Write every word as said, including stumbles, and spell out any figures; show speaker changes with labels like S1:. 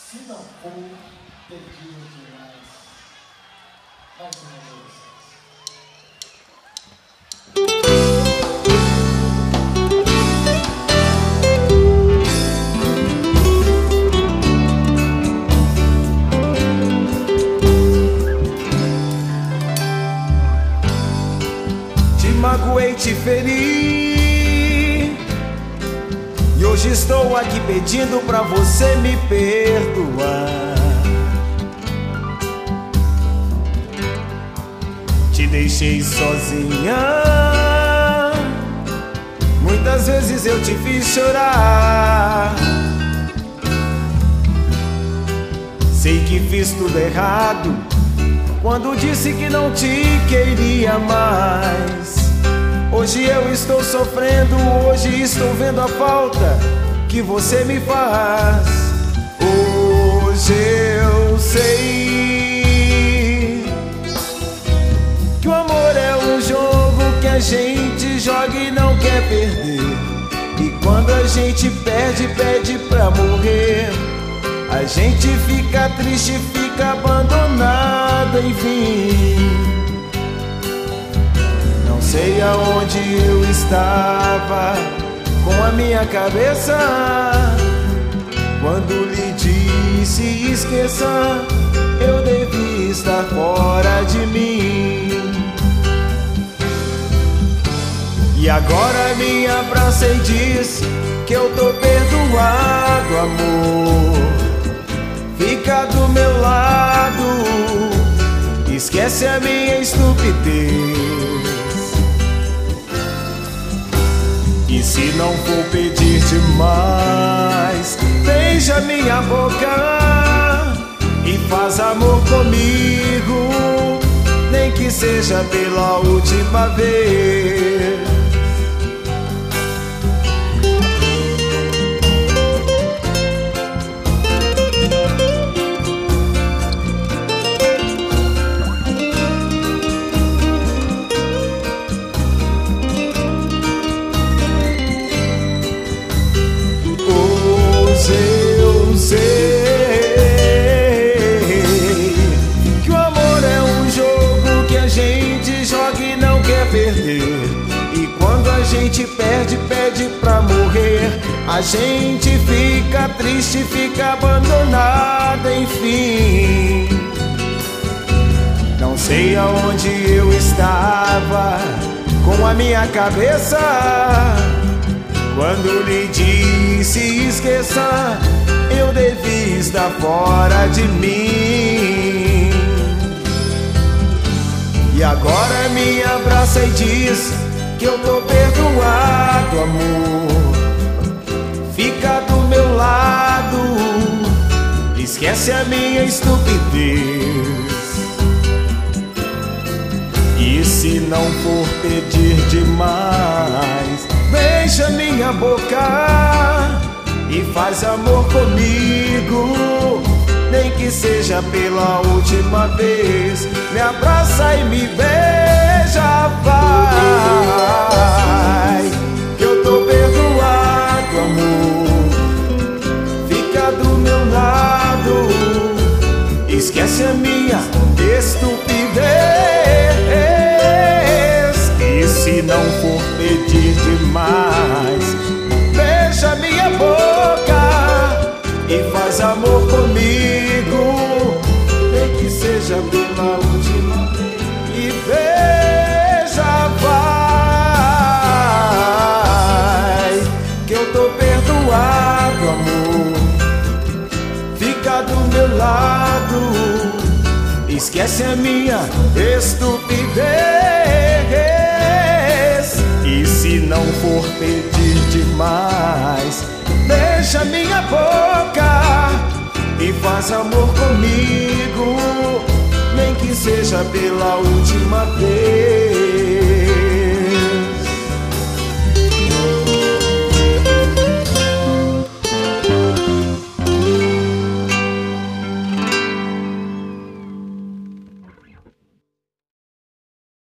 S1: Se não for, perdido demais. Mais uma vez.
S2: Te magoei, te feri, e hoje estou aqui pedindo pra você me perdoar. Te deixei sozinha, muitas vezes eu te fiz chorar. Sei que fiz tudo errado quando disse que não te queria mais. Hoje eu estou sofrendo, hoje estou vendo a falta que você me faz. Hoje eu sei que o amor é um jogo que a gente joga e não quer perder. E quando a gente perde, pede pra morrer. A gente fica triste, fica abandonado, enfim. Não sei aonde eu estava com a minha cabeça quando lhe disse esqueça, eu devia estar fora de mim. E agora me abraça e diz que eu tô perdoado, amor. Fica do meu lado, esquece a minha estupidez. E se não for pedir demais, beija minha boca e faz amor comigo, nem que seja pela última vez. Eu sei que o amor é um jogo que a gente joga e não quer perder. E quando a gente perde, pede pra morrer. A gente fica triste, fica abandonada, enfim. Não sei aonde eu estava com a minha cabeça quando lhe disse esqueça, eu devia estar fora de mim. E agora me abraça e diz que eu tô perdoado, amor. Fica do meu lado, esquece a minha estupidez. E se não for pedir demais, beija minha boca e faz amor comigo, nem que seja pela última vez. Me abraça e me beija, vai, que eu tô perdoado, amor. Fica do meu lado, esquece a minha estupidez. E se não for pedir demais, beija minha boca e faz amor comigo, nem que seja pela última vez. E beija, vai, que eu tô perdoado, amor. Fica do meu lado, esquece a minha estupidez. E se não for pedir demais, beija minha boca e faz amor comigo, nem que seja pela última vez.